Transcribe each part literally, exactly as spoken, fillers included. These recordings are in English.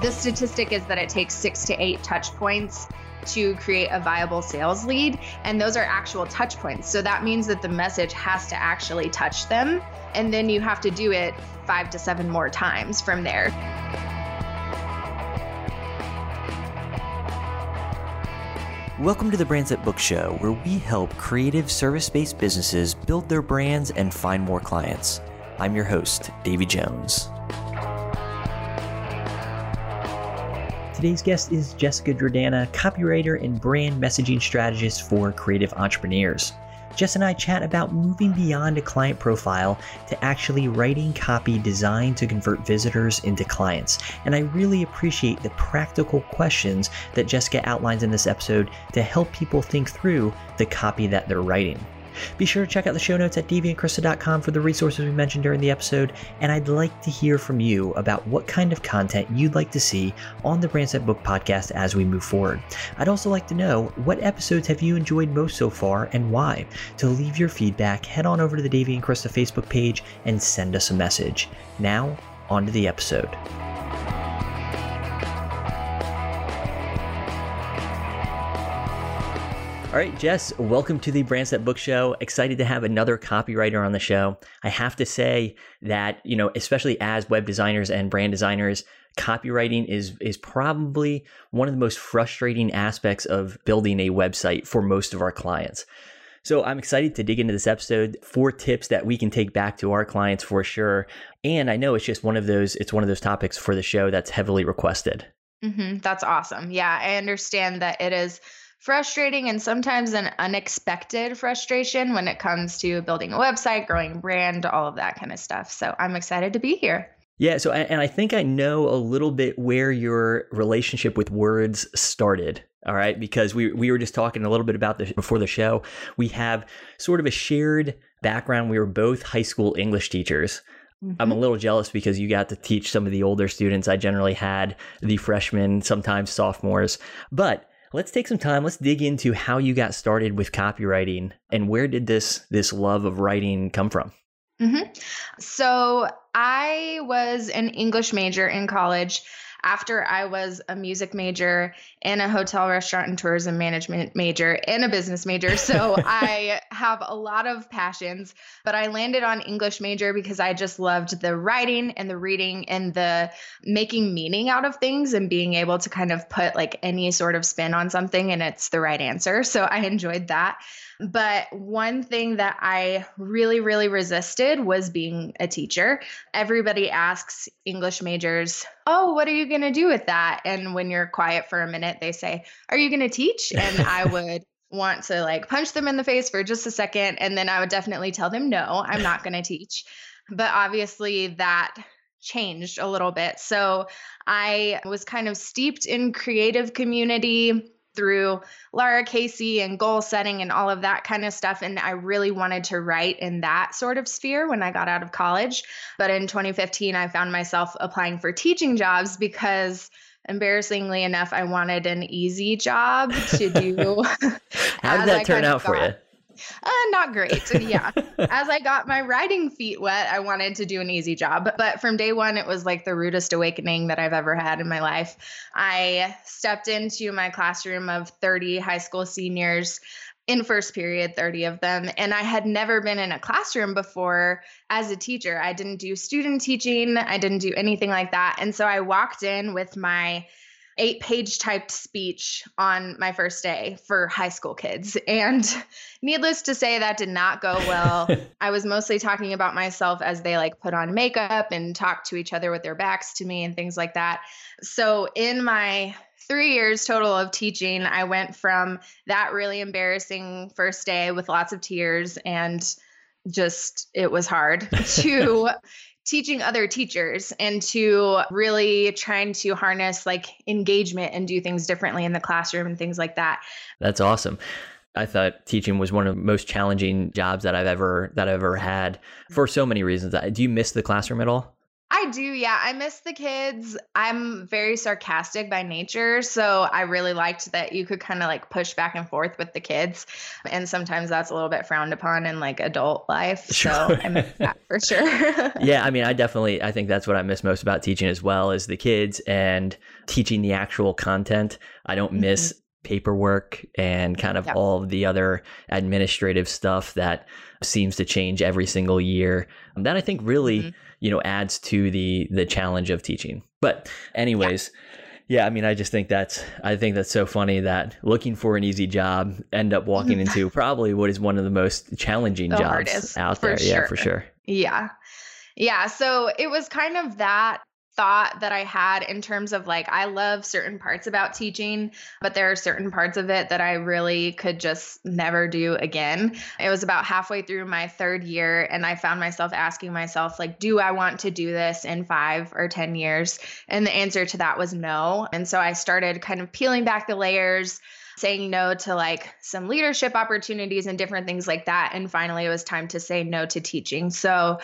The statistic is that it takes six to eight touch points to create a viable sales lead. And those are actual touch points. So that means that the message has to actually touch them. And then you have to do it five to seven more times from there. Welcome to the Brands That Book Show, where we help creative service-based businesses build their brands and find more clients. I'm your host, Davey Jones. Today's guest is Jessica Jordana, copywriter and brand messaging strategist for creative entrepreneurs. Jess and I chat about moving beyond a client profile to actually writing copy designed to convert visitors into clients. And I really appreciate the practical questions that Jessica outlines in this episode to help people think through the copy that they're writing. Be sure to check out the show notes at davey and krista dot com for the resources we mentioned during the episode, and I'd like to hear from you about what kind of content you'd like to see on the Brands That Book podcast as we move forward. I'd also like to know, what episodes have you enjoyed most so far and why? To leave your feedback, head on over to the Davey and Krista Facebook page and send us a message. Now, on to the episode. All right, Jess, welcome to the Brands That Book Show. Excited to have another copywriter on the show. I have to say that, you know, especially as web designers and brand designers, copywriting is is probably one of the most frustrating aspects of building a website for most of our clients. So I'm excited to dig into this episode, four tips that we can take back to our clients for sure. And I know it's just one of those, it's one of those topics for the show that's heavily requested. Mm-hmm. That's awesome. Yeah, I understand that it is frustrating and sometimes an unexpected frustration when it comes to building a website, growing a brand, all of that kind of stuff. So I'm excited to be here. Yeah. So, and I think I know a little bit where your relationship with words started. All right. Because we, we were just talking a little bit about this before the show. We have sort of a shared background. We were both high school English teachers. Mm-hmm. I'm a little jealous because you got to teach some of the older students. I generally had the freshmen, sometimes sophomores, but let's take some time. Let's dig into how you got started with copywriting and where did this this love of writing come from? Mm-hmm. So I was an English major in college after I was a music major and a hotel, restaurant, and tourism management major and a business major. So I have a lot of passions, but I landed on English major because I just loved the writing and the reading and the making meaning out of things and being able to kind of put like any sort of spin on something and it's the right answer. So I enjoyed that. But one thing that I really, really resisted was being a teacher. Everybody asks English majors, oh, what are you going to do with that? And when you're quiet for a minute, they say, are you going to teach? And I would want to like punch them in the face for just a second. And then I would definitely tell them, no, I'm not going to teach. But obviously that changed a little bit. So I was kind of steeped in creative community through Lara Casey and goal setting and all of that kind of stuff. And I really wanted to write in that sort of sphere when I got out of college. But in twenty fifteen, I found myself applying for teaching jobs because embarrassingly enough, I wanted an easy job to do. How did that I turn out for got, you? Uh, not great. Yeah. As I got my writing feet wet, I wanted to do an easy job. But from day one, it was like the rudest awakening that I've ever had in my life. I stepped into my classroom of thirty high school seniors in first period, thirty of them. And I had never been in a classroom before as a teacher. I didn't do student teaching. I didn't do anything like that. And so I walked in with my eight page typed speech on my first day for high school kids. And needless to say, that did not go well. I was mostly talking about myself as they like put on makeup and talk to each other with their backs to me and things like that. So in my three years total of teaching, I went from that really embarrassing first day with lots of tears and just, it was hard to teaching other teachers and to really trying to harness like engagement and do things differently in the classroom and things like that. That's awesome. I thought teaching was one of the most challenging jobs that I've ever that I've ever had for so many reasons. Do you miss the classroom at all? I I do. Yeah. I miss the kids. I'm very sarcastic by nature. So I really liked that you could kind of like push back and forth with the kids. And sometimes that's a little bit frowned upon in like adult life. Sure. So I miss that for sure. Yeah. I mean, I definitely, I think that's what I miss most about teaching as well, is the kids and teaching the actual content. I don't miss mm-hmm. paperwork and kind of yep. all of the other administrative stuff that seems to change every single year. That I think really, mm-hmm. you know, adds to the the challenge of teaching. But anyways, yeah. yeah, I mean, I just think that's, I think that's so funny that looking for an easy job, end up walking into probably what is one of the most challenging the jobs hardest, out there. Sure. Yeah, for sure. Yeah. Yeah. So it was kind of that thought that I had in terms of like, I love certain parts about teaching, but there are certain parts of it that I really could just never do again. It was about halfway through my third year, and I found myself asking myself, like, do I want to do this in five or ten years? And the answer to that was no. And so I started kind of peeling back the layers, saying no to like some leadership opportunities and different things like that. And finally, it was time to say no to teaching. So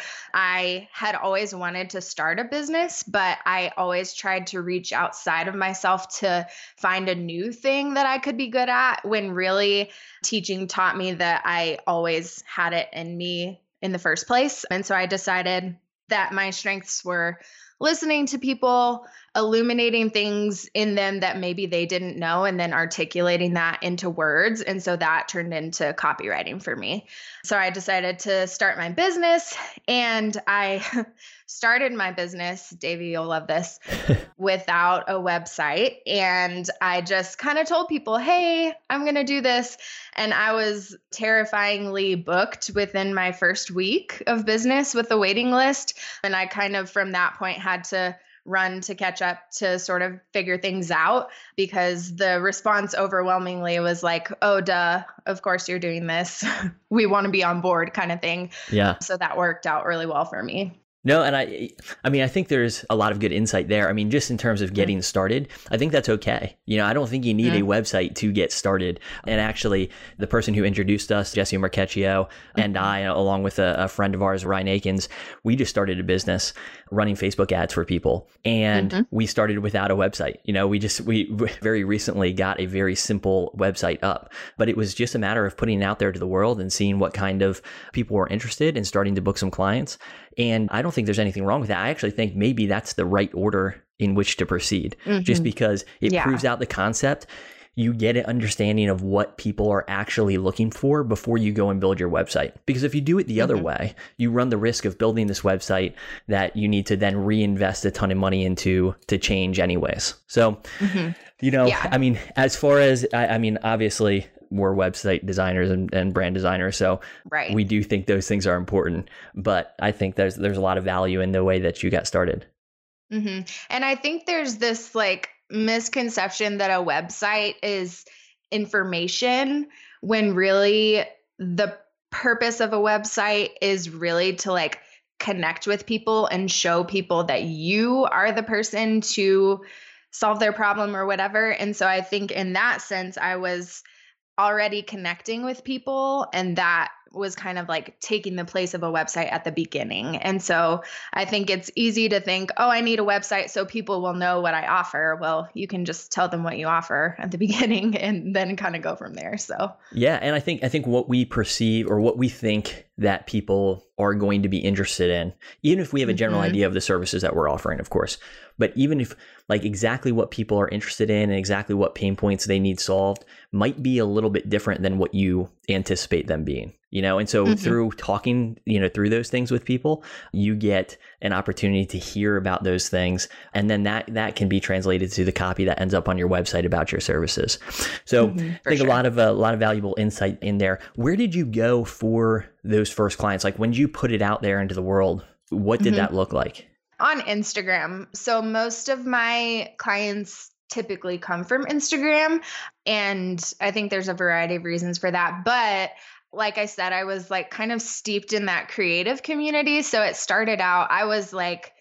I had always wanted to start a business, but I always tried to reach outside of myself to find a new thing that I could be good at, when really teaching taught me that I always had it in me in the first place. And so I decided that my strengths were listening to people, illuminating things in them that maybe they didn't know, and then articulating that into words. And so that turned into copywriting for me. So I decided to start my business, and I started my business, Davey, you'll love this, without a website. And I just kind of told people, hey, I'm going to do this. And I was terrifyingly booked within my first week of business with a waiting list. And I kind of, from that point, had to run to catch up to sort of figure things out, because the response overwhelmingly was like, oh, duh, of course you're doing this. We want to be on board, kind of thing. Yeah. So that worked out really well for me. No, and I I mean, I think there's a lot of good insight there. I mean, just in terms of getting started, I think that's okay. You know, I don't think you need mm-hmm. a website to get started. And actually, the person who introduced us, Jesse Marcaccio, mm-hmm. and I, along with a, a friend of ours, Ryan Akins, we just started a business running Facebook ads for people. And mm-hmm. we started without a website. You know, we just, we very recently got a very simple website up, but it was just a matter of putting it out there to the world and seeing what kind of people were interested and starting to book some clients. And I don't think there's anything wrong with that. I actually think maybe that's the right order in which to proceed, mm-hmm. just because it yeah. proves out the concept. You get an understanding of what people are actually looking for before you go and build your website. Because if you do it the mm-hmm. other way, you run the risk of building this website that you need to then reinvest a ton of money into to change anyways. So, mm-hmm. you know, yeah. I mean, as far as, I, I mean, obviously, we're website designers and, and brand designers. So right. we do think those things are important, but I think there's, there's a lot of value in the way that you got started. Mm-hmm. And I think there's this like misconception that a website is information, when really the purpose of a website is really to like connect with people and show people that you are the person to solve their problem or whatever. And so I think in that sense, I was already connecting with people, and that was kind of like taking the place of a website at the beginning. And so I think it's easy to think, oh, I need a website so people will know what I offer. Well, you can just tell them what you offer at the beginning and then kind of go from there. So yeah, and I think I think what we perceive or what we think that people are going to be interested in, even if we have a general mm-hmm. idea of the services that we're offering, of course, but even if like exactly what people are interested in and exactly what pain points they need solved might be a little bit different than what you anticipate them being. You know, and so mm-hmm. through talking, you know, through those things with people, you get an opportunity to hear about those things. And then that that can be translated to the copy that ends up on your website about your services. So mm-hmm, I think sure. a lot of a lot of valuable insight in there. Where did you go for those first clients? Like when you put it out there into the world, what did mm-hmm. that look like? On Instagram. So most of my clients typically come from Instagram. And I think there's a variety of reasons for that. But like I said, I was like kind of steeped in that creative community. So it started out, I was like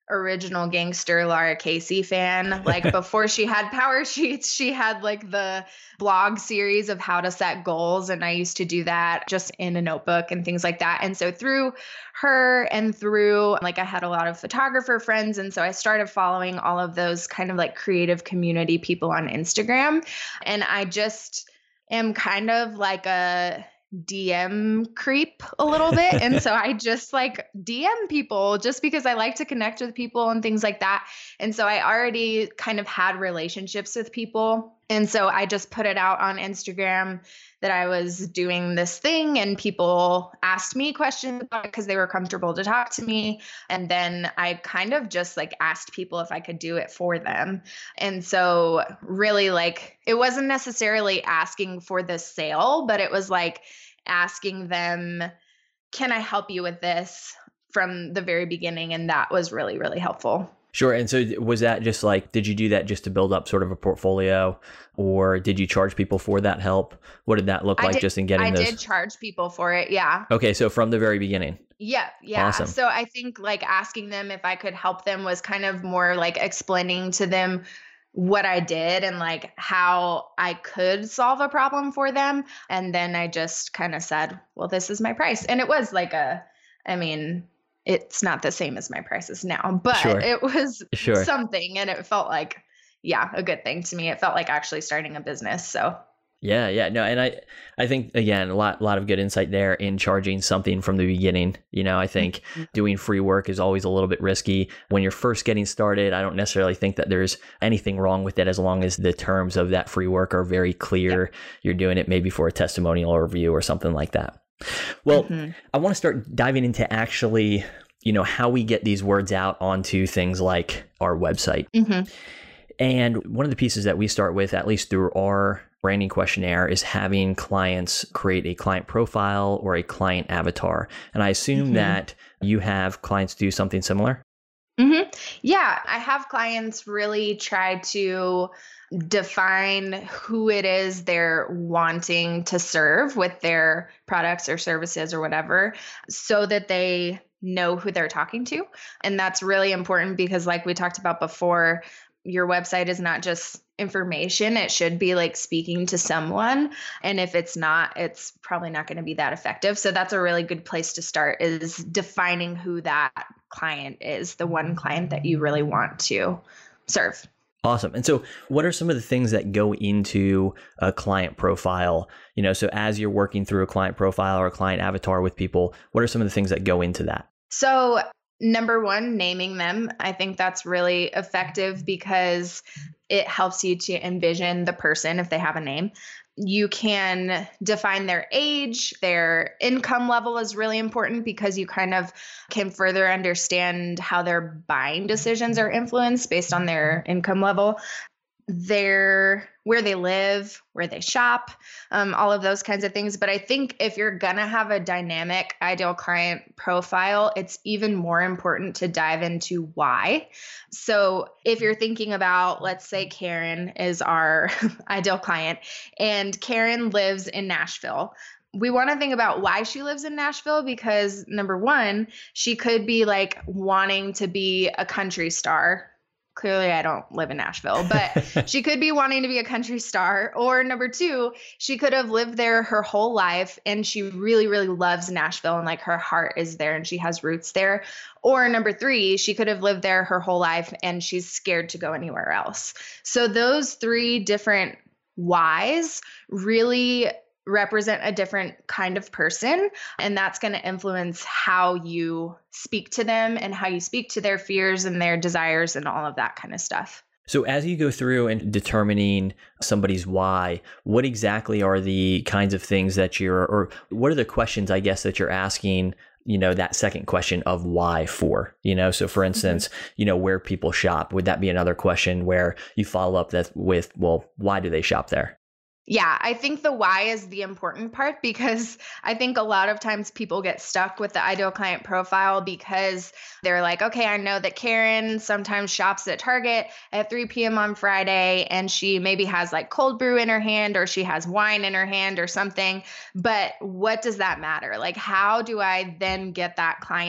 original gangster Laura Casey fan. Like before she had Power Sheets, she had like the blog series of how to set goals. And I used to do that just in a notebook and things like that. And so through her and through like I had a lot of photographer friends. And so I started following all of those kind of like creative community people on Instagram. And I just am kind of like a D M creep a little bit. And so I just like D M people just because I like to connect with people and things like that. And so I already kind of had relationships with people. And so I just put it out on Instagram that I was doing this thing, and people asked me questions about it because they were comfortable to talk to me. And then I kind of just like asked people if I could do it for them. And so really like it wasn't necessarily asking for the sale, but it was like asking them, can I help you with this from the very beginning? And that was really, really helpful. Sure. And so was that just like, did you do that just to build up sort of a portfolio, or did you charge people for that help? What did that look I like did, just in getting I those? I did charge people for it. Yeah. Okay. So from the very beginning. Yeah. Yeah. Awesome. So I think like asking them if I could help them was kind of more like explaining to them what I did and like how I could solve a problem for them. And then I just kind of said, well, this is my price. And it was like a, I mean, it's not the same as my prices now, but Sure. it was Sure. something, and it felt like, yeah, a good thing to me. It felt like actually starting a business. So Yeah, yeah, no, and I, I think again, a lot, lot of good insight there in charging something from the beginning. You know, I think doing free work is always a little bit risky when you're first getting started. I don't necessarily think that there's anything wrong with it as long as the terms of that free work are very clear. Yep. You're doing it maybe for a testimonial or review or something like that. Well, mm-hmm. I want to start diving into actually, you know, how we get these words out onto things like our website. Mm-hmm. And one of the pieces that we start with, at least through our branding questionnaire, is having clients create a client profile or a client avatar. And I assume mm-hmm. that you have clients do something similar. Mm-hmm. Yeah, I have clients really try to define who it is they're wanting to serve with their products or services or whatever, so that they know who they're talking to. And that's really important because, like we talked about before, your website is not just information. It should be like speaking to someone. And if it's not, it's probably not going to be that effective. So that's a really good place to start, is defining who that client is, the one client that you really want to serve. Awesome. And so what are some of the things that go into a client profile? You know, so as you're working through a client profile or a client avatar with people, what are some of the things that go into that? So number one, naming them. I think that's really effective because it helps you to envision the person if they have a name. You can define their age. Their income level is really important because you kind of can further understand how their buying decisions are influenced based on their income level. Their, where they live, where they shop, um, all of those kinds of things. But I think if you're going to have a dynamic ideal client profile, it's even more important to dive into why. So if you're thinking about, let's say Karen is our ideal client, and Karen lives in Nashville. We want to think about why she lives in Nashville, because number one, she could be like wanting to be a country star. Clearly, I don't live in Nashville, but she could be wanting to be a country star. Or number two, she could have lived there her whole life and she really, really loves Nashville and like her heart is there and she has roots there. Or number three, she could have lived there her whole life and she's scared to go anywhere else. So those three different whys really represent a different kind of person. And that's going to influence how you speak to them and how you speak to their fears and their desires and all of that kind of stuff. So as you go through and determining somebody's why, what exactly are the kinds of things that you're, or what are the questions, I guess, that you're asking, you know, that second question of why for, you know, so for instance, mm-hmm. you know, where people shop, would that be another question where you follow up that with, well, why do they shop there? Yeah, I think the why is the important part, because I think a lot of times people get stuck with the ideal client profile because they're like, okay, I know that Karen sometimes shops at Target at three p.m. on Friday and she maybe has like cold brew in her hand or she has wine in her hand or something. But what does that matter? Like, how do I then get that client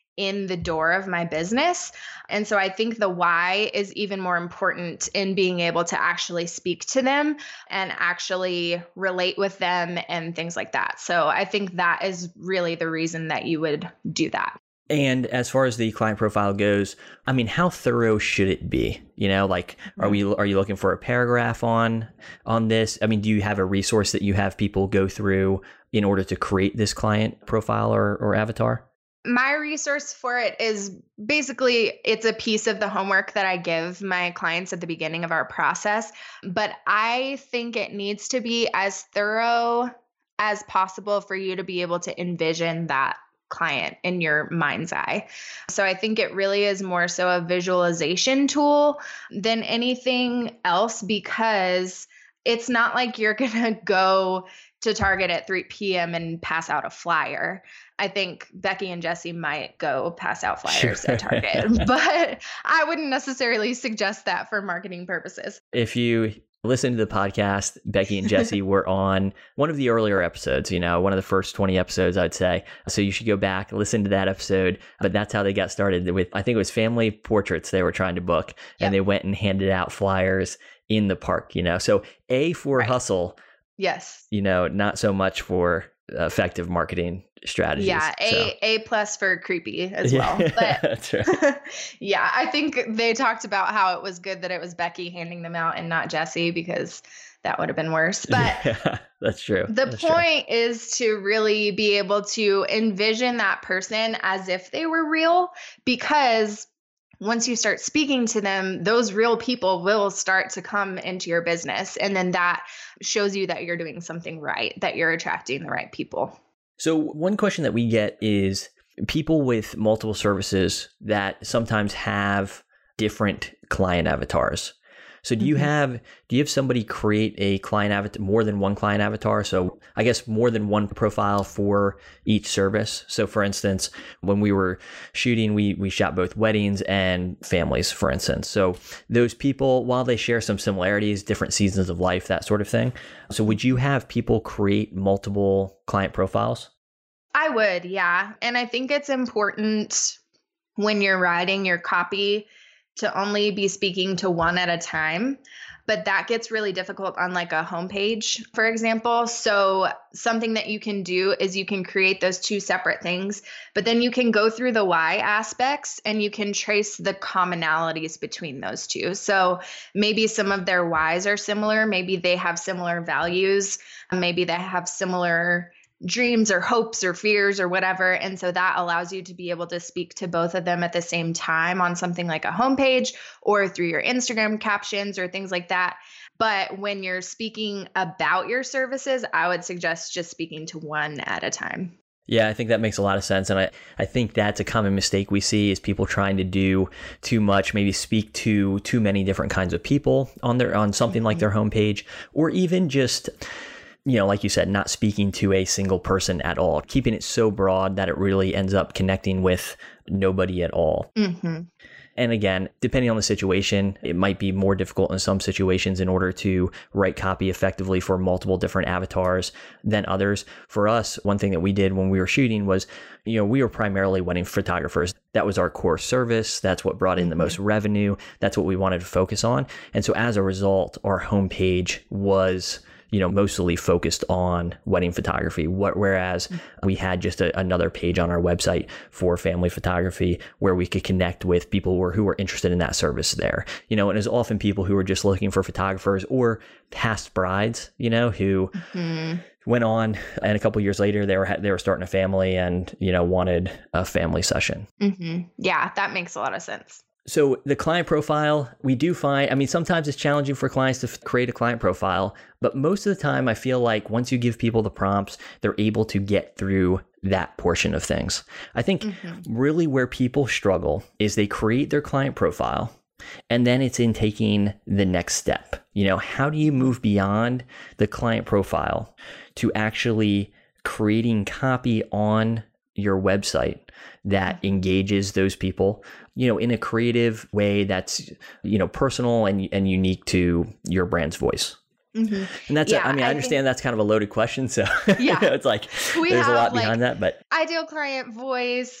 in the door of my business. And so I think the why is even more important in being able to actually speak to them and actually relate with them and things like that. So I think that is really the reason that you would do that. And as far as the client profile goes, I mean, how thorough should it be? You know, like, are we are you looking for a paragraph on on this? I mean, do you have a resource that you have people go through in order to create this client profile or, or avatar? My resource for it is basically, it's a piece of the homework that I give my clients at the beginning of our process. But I think it needs to be as thorough as possible for you to be able to envision that client in your mind's eye. So I think it really is more so a visualization tool than anything else, because it's not like you're going to go to Target at three p.m. and pass out a flyer. I think Becky and Jesse might go pass out flyers sure. at Target, but I wouldn't necessarily suggest that for marketing purposes. If you listen to the podcast, Becky and Jesse were on one of the earlier episodes, you know, one of the first twenty episodes, I'd say. So you should go back, listen to that episode. But that's how they got started with, I think it was family portraits they were trying to book. Yep. And they went and handed out flyers in the park, you know. So A, for right. hustle. Yes. You know, not so much for effective marketing strategies. Yeah, A so. A plus for creepy as well. But that's right. Yeah, I think they talked about how it was good that it was Becky handing them out and not Jesse, because that would have been worse. But yeah, that's true. The that's point true. is to really be able to envision that person as if they were real, because once you start speaking to them, those real people will start to come into your business. And then that shows you that you're doing something right, that you're attracting the right people. So one question that we get is people with multiple services that sometimes have different client avatars. So do you mm-hmm. have do you have somebody create a client avatar, more than one client avatar? So I guess more than one profile for each service. So for instance, when we were shooting, we we shot both weddings and families, for instance. So those people, while they share some similarities, different seasons of life, that sort of thing. So would you have people create multiple client profiles? I would, yeah. And I think it's important when you're writing your copy to only be speaking to one at a time. But that gets really difficult on like a homepage, for example. So something that you can do is you can create those two separate things, but then you can go through the why aspects and you can trace the commonalities between those two. So maybe some of their whys are similar. Maybe they have similar values. Maybe they have similar dreams or hopes or fears or whatever. And so that allows you to be able to speak to both of them at the same time on something like a homepage or through your Instagram captions or things like that. But when you're speaking about your services, I would suggest just speaking to one at a time. Yeah, I think that makes a lot of sense. And I, I think that's a common mistake we see is people trying to do too much, maybe speak to too many different kinds of people on their on something mm-hmm. like their homepage, or even just, you know, like you said, not speaking to a single person at all, keeping it so broad that it really ends up connecting with nobody at all. Mm-hmm. And again, depending on the situation, it might be more difficult in some situations in order to write copy effectively for multiple different avatars than others. For us, one thing that we did when we were shooting was, you know, we were primarily wedding photographers. That was our core service. That's what brought in the most revenue. That's what we wanted to focus on. And so as a result, our homepage was, you know, mostly focused on wedding photography, what, whereas we had just a, another page on our website for family photography where we could connect with people who were, who were interested in that service there, you know, and it was often people who were just looking for photographers or past brides, you know, who mm-hmm. went on and a couple of years later they were, they were starting a family and, you know, wanted a family session. Mm-hmm. Yeah, that makes a lot of sense. So the client profile, we do find, I mean, sometimes it's challenging for clients to f- create a client profile, but most of the time I feel like once you give people the prompts, they're able to get through that portion of things. I think mm-hmm. really where people struggle is they create their client profile and then it's in taking the next step. You know, how do you move beyond the client profile to actually creating copy on your website that engages those people, you know, in a creative way that's, you know, personal and and unique to your brand's voice. Mm-hmm. And that's, yeah, a, I mean, I, I understand that's kind of a loaded question. So, yeah, you know, it's like, we there's a lot like behind that, but ideal client voice,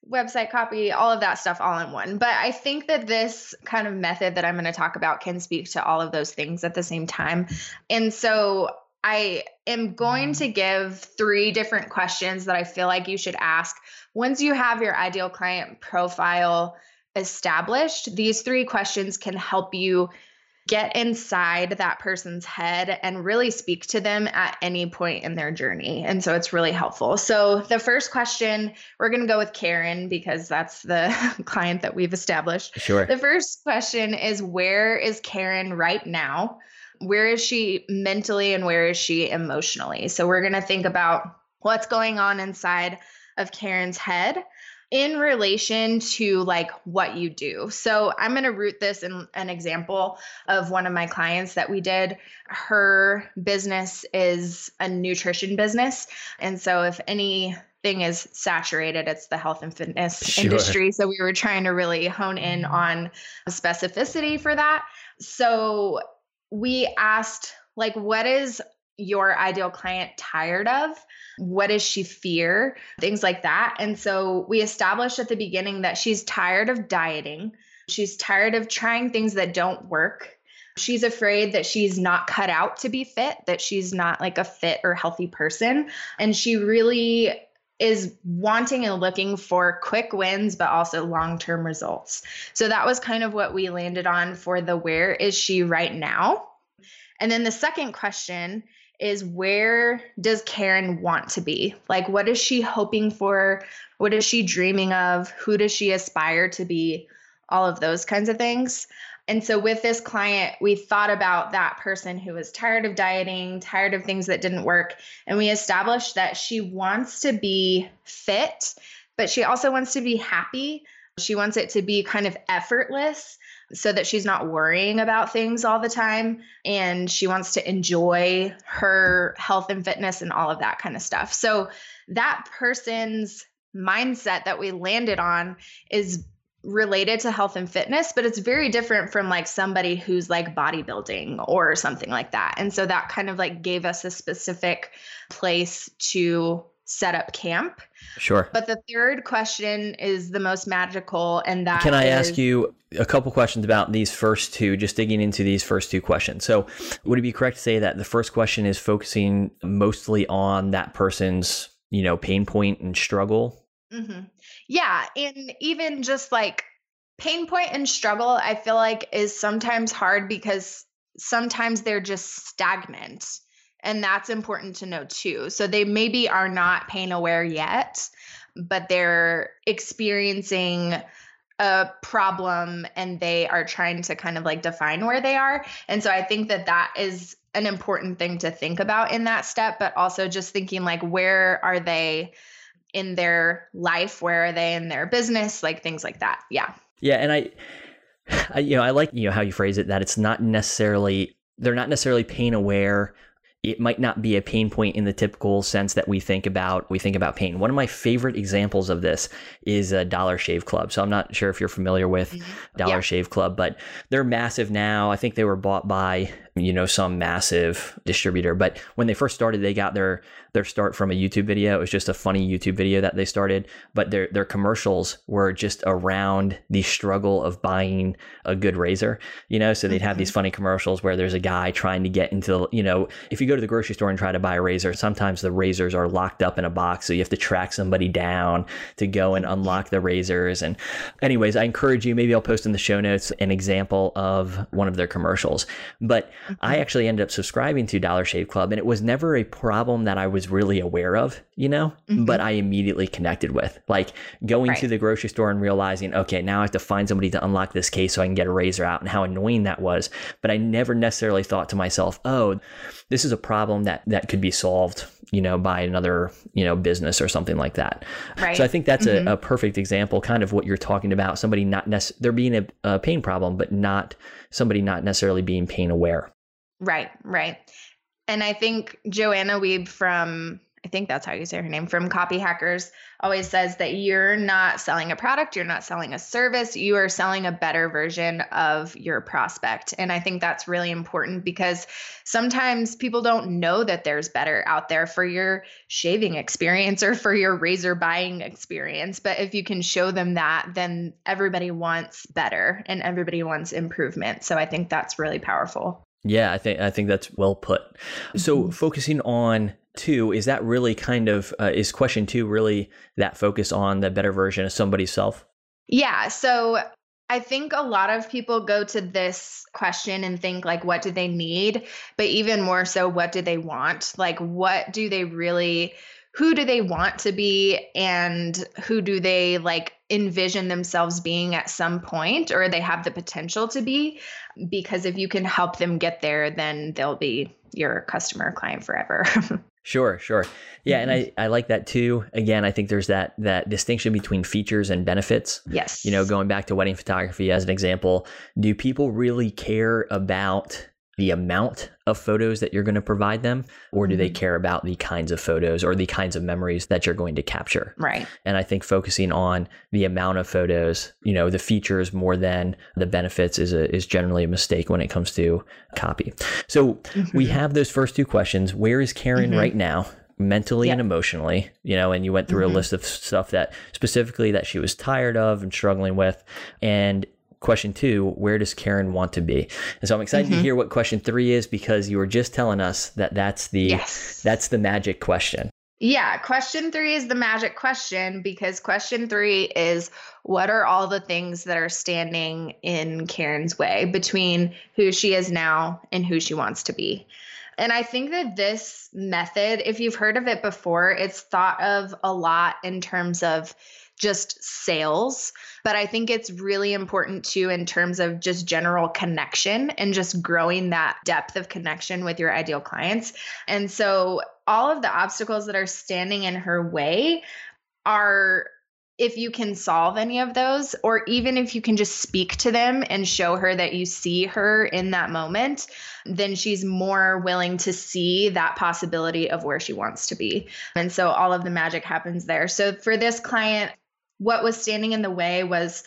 website copy, all of that stuff all in one. But I think that this kind of method that I'm going to talk about can speak to all of those things at the same time. And so I am going to give three different questions that I feel like you should ask once you have your ideal client profile established. These three questions can help you get inside that person's head and really speak to them at any point in their journey. And so it's really helpful. So the first question, we're going to go with Karen because that's the client that we've established. Sure. The first question is, where is Karen right now? Where is she mentally and where is she emotionally? So we're going to think about what's going on inside of Karen's head in relation to like what you do. So I'm going to root this in an example of one of my clients that we did. Her business is a nutrition business. And so if anything is saturated, it's the health and fitness Sure. industry. So we were trying to really hone in on specificity for that. So we asked, like, what is your ideal client tired of? What does she fear? Things like that. And so we established at the beginning that she's tired of dieting. She's tired of trying things that don't work. She's afraid that she's not cut out to be fit, that she's not like a fit or healthy person. And she really is wanting and looking for quick wins, but also long-term results. So that was kind of what we landed on for the where is she right now? And then the second question is, where does Karen want to be? Like, what is she hoping for? What is she dreaming of? Who does she aspire to be? All of those kinds of things. And so with this client, we thought about that person who was tired of dieting, tired of things that didn't work. And we established that she wants to be fit, but she also wants to be happy. She wants it to be kind of effortless so that she's not worrying about things all the time. And she wants to enjoy her health and fitness and all of that kind of stuff. So that person's mindset that we landed on is related to health and fitness, but it's very different from like somebody who's like bodybuilding or something like that. And so that kind of like gave us a specific place to set up camp. Sure. But the third question is the most magical, and that Can I is, ask you a couple questions about these first two, just digging into these first two questions? So would it be correct to say that the first question is focusing mostly on that person's, you know, pain point and struggle? Mm-hmm. Yeah. And even just like pain point and struggle, I feel like is sometimes hard because sometimes they're just stagnant. And that's important to know too. So they maybe are not pain aware yet, but they're experiencing a problem and they are trying to kind of like define where they are. And so I think that that is an important thing to think about in that step, but also just thinking like, where are they in their life? Where are they in their business? Like things like that. Yeah. Yeah. And I, I, you know, I like, you know, how you phrase it, that it's not necessarily, they're not necessarily pain aware. It might not be a pain point in the typical sense that we think about. We think about pain. One of my favorite examples of this is a Dollar Shave Club. So I'm not sure if you're familiar with mm-hmm. Dollar yeah. Shave Club, but they're massive now. I think they were bought by, you know, some massive distributor. But when they first started, they got their their start from a YouTube video. It was just a funny YouTube video that they started. But their their commercials were just around the struggle of buying a good razor. You know, so they'd have mm-hmm. these funny commercials where there's a guy trying to get into, you know, if you go to the grocery store and try to buy a razor, sometimes the razors are locked up in a box. So you have to track somebody down to go and unlock the razors. And anyways, I encourage you, maybe I'll post in the show notes an example of one of their commercials. But mm-hmm. I actually ended up subscribing to Dollar Shave Club, and it was never a problem that I was really aware of, you know, mm-hmm. but I immediately connected with, like going right. to the grocery store and realizing, okay, now I have to find somebody to unlock this case so I can get a razor out, and how annoying that was. But I never necessarily thought to myself, oh, this is a problem that that could be solved, you know, by another, you know, business or something like that. Right. So I think that's mm-hmm. a, a perfect example, kind of what you're talking about. Somebody not necessarily, there being a, a pain problem, but not somebody not necessarily being pain aware. Right, right. And I think Joanna Wiebe from, I think that's how you say her name, from Copy Hackers, always says that you're not selling a product, you're not selling a service, you are selling a better version of your prospect. And I think that's really important because sometimes people don't know that there's better out there for your shaving experience or for your razor buying experience. But if you can show them that, then everybody wants better and everybody wants improvement. So I think that's really powerful. Yeah, I think I think that's well put. So mm-hmm. focusing on two, is that really kind of, uh, is question two really that focus on the better version of somebody's self? Yeah. So I think a lot of people go to this question and think like, what do they need? But even more so, what do they want? Like, what do they really, who do they want to be? And who do they like envision themselves being at some point, or they have the potential to be? Because if you can help them get there, then they'll be your customer client forever. Sure, sure. Yeah, and I, I like that too. Again, I think there's that that distinction between features and benefits. Yes. You know, going back to wedding photography as an example, do people really care about the amount of photos that you're going to provide them, or do they care about the kinds of photos or the kinds of memories that you're going to capture? Right. And I think focusing on the amount of photos, you know, the features more than the benefits is a, is generally a mistake when it comes to copy. So mm-hmm. we have those first two questions. Where is Karen mm-hmm. right now? Mentally yep. and emotionally, you know, and you went through mm-hmm. a list of stuff that specifically that she was tired of and struggling with. And question two, where does Karen want to be? And so I'm excited mm-hmm. to hear what question three is, because you were just telling us that that's the, yes. that's the magic question. Yeah. Question three is the magic question, because question three is, what are all the things that are standing in Karen's way between who she is now and who she wants to be? And I think that this method, if you've heard of it before, it's thought of a lot in terms of just sales, but I think it's really important too in terms of just general connection and just growing that depth of connection with your ideal clients. And so all of the obstacles that are standing in her way are, if you can solve any of those, or even if you can just speak to them and show her that you see her in that moment, then she's more willing to see that possibility of where she wants to be. And so all of the magic happens there. So for this client, what was standing in the way was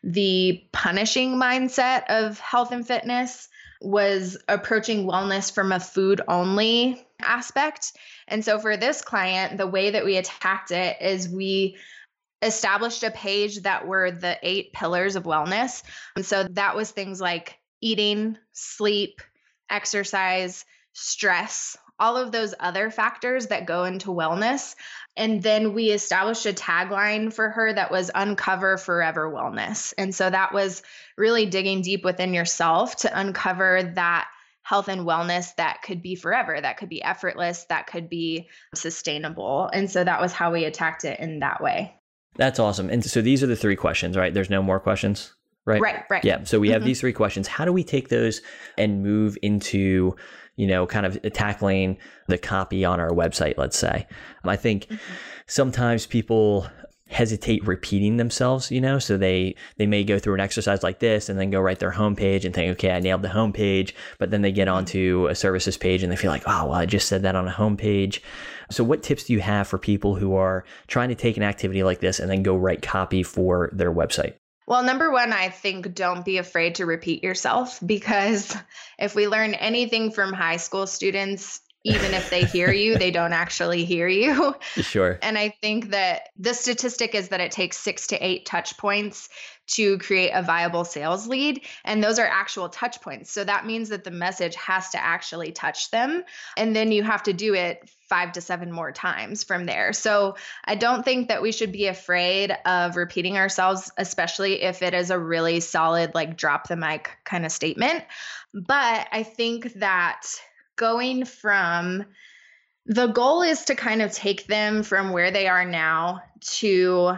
the punishing mindset of health and fitness, was approaching wellness from a food only aspect. And so for this client, the way that we attacked it is we established a page that were the eight pillars of wellness. And so that was things like eating, sleep, exercise, stress, all of those other factors that go into wellness. And then we established a tagline for her that was Uncover Forever Wellness. And so that was really digging deep within yourself to uncover that health and wellness that could be forever, that could be effortless, that could be sustainable. And so that was how we attacked it in that way. That's awesome. And so these are the three questions, right? There's no more questions, right? Right, right. Yeah. So we have mm-hmm. these three questions. How do we take those and move into, you know, kind of tackling the copy on our website, let's say? I think mm-hmm. sometimes people hesitate repeating themselves, you know, so they they may go through an exercise like this and then go write their homepage and think, okay, I nailed the homepage, but then they get onto a services page and they feel like, oh, well, I just said that on a homepage. So what tips do you have for people who are trying to take an activity like this and then go write copy for their website? Well, number one, I think don't be afraid to repeat yourself, because if we learn anything from high school students, even if they hear you, they don't actually hear you. Sure. And I think that the statistic is that it takes six to eight touch points to create a viable sales lead. And those are actual touch points. So that means that the message has to actually touch them. And then you have to do it five to seven more times from there. So I don't think that we should be afraid of repeating ourselves, especially if it is a really solid, like drop the mic kind of statement. But I think that going from, the goal is to kind of take them from where they are now to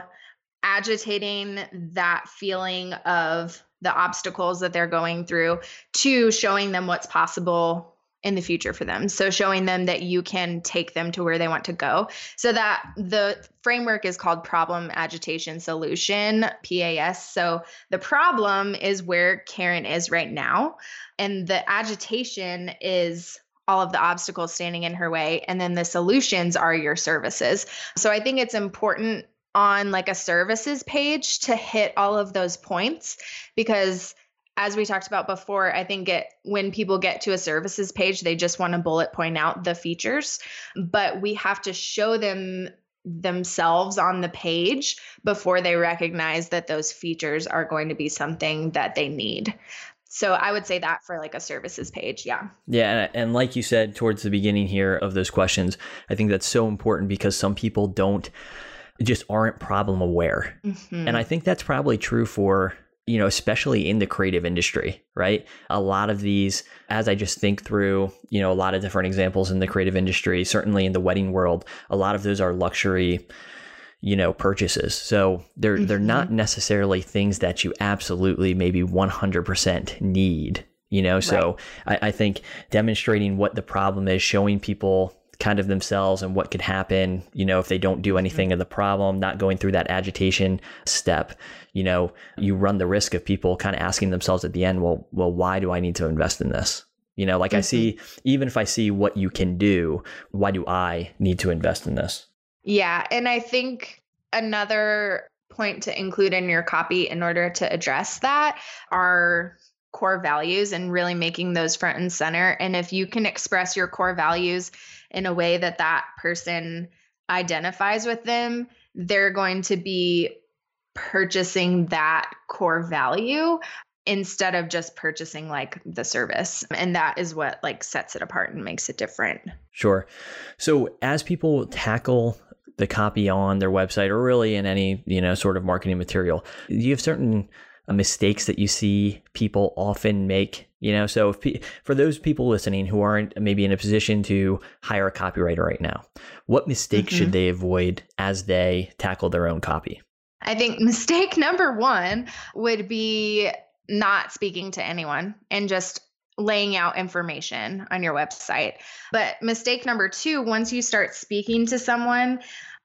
agitating that feeling of the obstacles that they're going through, to showing them what's possible in the future for them. So showing them that you can take them to where they want to go. So that the framework is called Problem Agitation Solution, P A S. So the problem is where Karen is right now. And the agitation is all of the obstacles standing in her way. And then the solutions are your services. So I think it's important on like a services page to hit all of those points, because as we talked about before, I think it when people get to a services page, they just want to bullet point out the features, but we have to show them themselves on the page before they recognize that those features are going to be something that they need. So I would say that for like a services page. Yeah. Yeah. And like you said towards the beginning here of those questions, I think that's so important because some people don't just aren't problem aware. Mm-hmm. And I think that's probably true for, you know, especially in the creative industry, right? A lot of these, as I just think through, you know, a lot of different examples in the creative industry, certainly in the wedding world, a lot of those are luxury, you know, purchases. So they're, mm-hmm. they're not necessarily things that you absolutely maybe one hundred percent need, you know? So right. I, I think demonstrating what the problem is, showing people kind of themselves and what could happen, you know, if they don't do anything mm-hmm. of the problem, not going through that agitation step, you know, you run the risk of people kind of asking themselves at the end, well, well, why do I need to invest in this? You know, like mm-hmm. I see, even if I see what you can do, why do I need to invest in this? Yeah. And I think another point to include in your copy in order to address that are core values and really making those front and center. And if you can express your core values in a way that that person identifies with them, they're going to be purchasing that core value instead of just purchasing like the service. And that is what like sets it apart and makes it different. Sure. So as people tackle the copy on their website or really in any, you know, sort of marketing material, do you have certain mistakes that you see people often make? You know, so if pe- for those people listening who aren't maybe in a position to hire a copywriter right now, what mistakes mm-hmm. should they avoid as they tackle their own copy? I think mistake number one would be not speaking to anyone and just laying out information on your website. But mistake number two, once you start speaking to someone,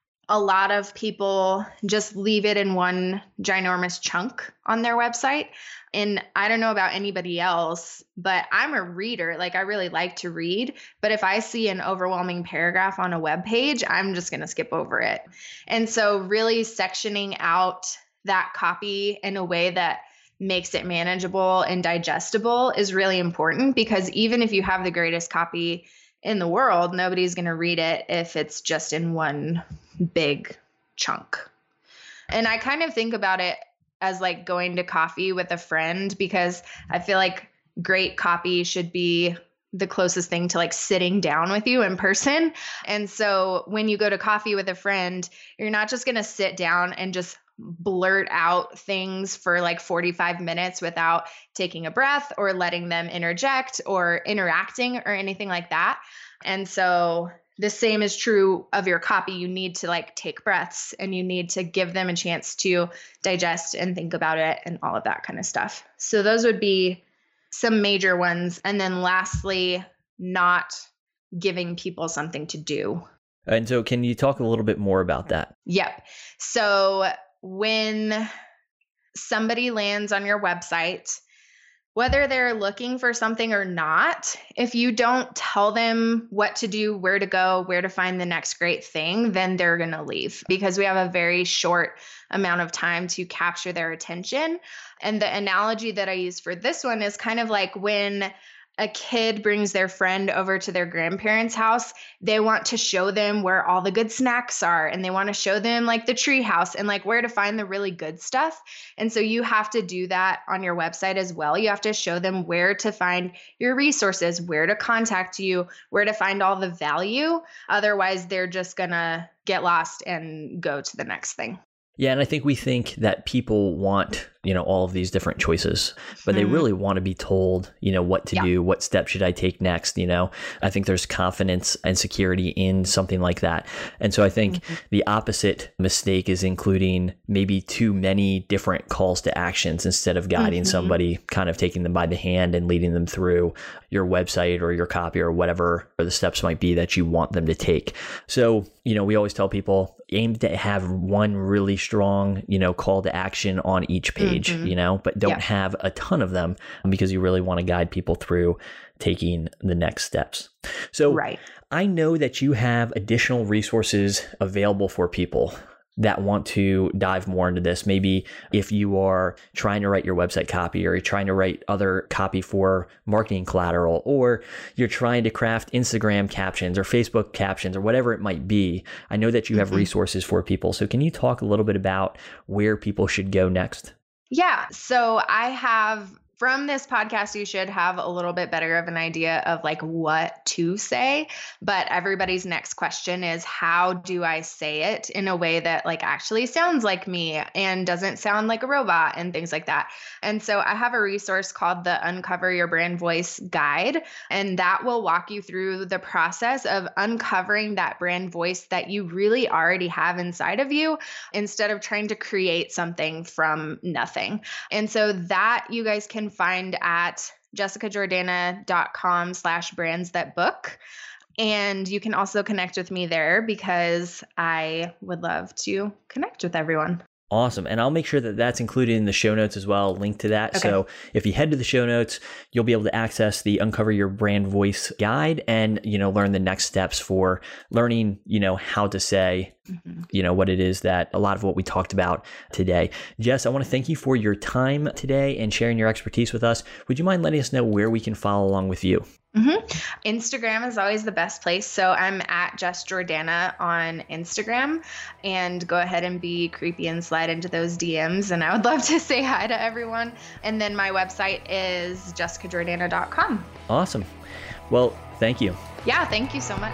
a lot of people just leave it in one ginormous chunk on their website. And I don't know about anybody else, but I'm a reader. Like I really like to read, but if I see an overwhelming paragraph on a web page, I'm just going to skip over it. And so really sectioning out that copy in a way that makes it manageable and digestible is really important, because even if you have the greatest copy in the world, nobody's going to read it if it's just in one big chunk. And I kind of think about it as like going to coffee with a friend, because I feel like great copy should be the closest thing to like sitting down with you in person. And so when you go to coffee with a friend, you're not just going to sit down and just blurt out things for like forty-five minutes without taking a breath or letting them interject or interacting or anything like that. And so the same is true of your copy. You need to like take breaths and you need to give them a chance to digest and think about it and all of that kind of stuff. So those would be some major ones. And then lastly, not giving people something to do. And so can you talk a little bit more about that? Yep. So when somebody lands on your website, whether they're looking for something or not, if you don't tell them what to do, where to go, where to find the next great thing, then they're going to leave, because we have a very short amount of time to capture their attention. And the analogy that I use for this one is kind of like when a kid brings their friend over to their grandparents' house, they want to show them where all the good snacks are, and they want to show them like the tree house and like where to find the really good stuff. And so you have to do that on your website as well. You have to show them where to find your resources, where to contact you, where to find all the value. Otherwise, they're just going to get lost and go to the next thing. Yeah, and I think we think that people want, you know, all of these different choices, but mm-hmm. they really want to be told, you know, what to yeah. do, what step should I take next, you know? I think there's confidence and security in something like that. And so I think mm-hmm. the opposite mistake is including maybe too many different calls to actions instead of guiding mm-hmm. somebody, kind of taking them by the hand and leading them through your website or your copy or whatever or the steps might be that you want them to take. So, you know, we always tell people aim to have one really strong, you know, call to action on each page. page, mm-hmm. you know, but don't yeah. have a ton of them because you really want to guide people through taking the next steps. So right. I know that you have additional resources available for people that want to dive more into this. Maybe if you are trying to write your website copy, or you're trying to write other copy for marketing collateral, or you're trying to craft Instagram captions or Facebook captions or whatever it might be. I know that you have mm-hmm. resources for people. So can you talk a little bit about where people should go next? Yeah. So I have From this podcast, you should have a little bit better of an idea of like what to say, but everybody's next question is, how do I say it in a way that like actually sounds like me and doesn't sound like a robot and things like that. And so I have a resource called the Uncover Your Brand Voice Guide, and that will walk you through the process of uncovering that brand voice that you really already have inside of you, instead of trying to create something from nothing. And so that you guys can find at jessicajordana.com slash brands that book. And you can also connect with me there because I would love to connect with everyone. Awesome. And I'll make sure that that's included in the show notes as well, link to that. Okay. So if you head to the show notes, you'll be able to access the Uncover Your Brand Voice guide and, you know, learn the next steps for learning, you know, how to say, mm-hmm. you know, what it is that a lot of what we talked about today. Jess, I want to thank you for your time today and sharing your expertise with us. Would you mind letting us know where we can follow along with you? Mm-hmm. Instagram is always the best place. So I'm at Jess Jordana on Instagram, and go ahead and be creepy and slide into those D Ms. And I would love to say hi to everyone. And then my website is jessica jordana dot com. Awesome. Well, thank you. Yeah, thank you so much.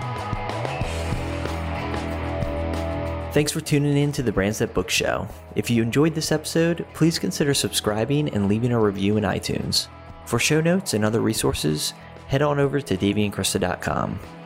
Thanks for tuning in to the Brands That Book Show. If you enjoyed this episode, please consider subscribing and leaving a review in iTunes. For show notes and other resources, head on over to davey and krista dot com.